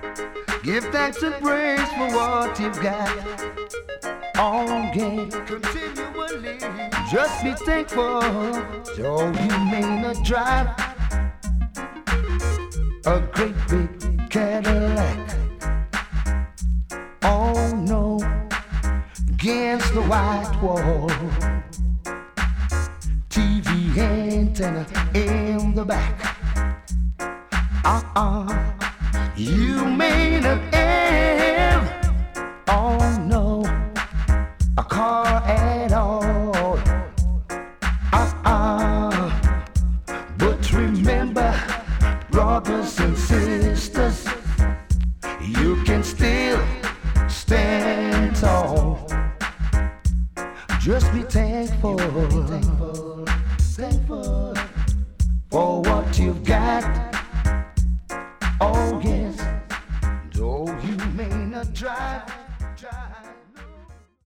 Give thanks and praise for what you've got. Oh, yeah. Continually. Just be thankful, though you may not drive a great big Cadillac. Oh no, against the white wall. TV antenna in the back. You may not have, oh no, a car at all. But remember, brothers and sisters, you can still stand tall. Just be thankful, thankful for what you've got. Oh yes, though you may not drive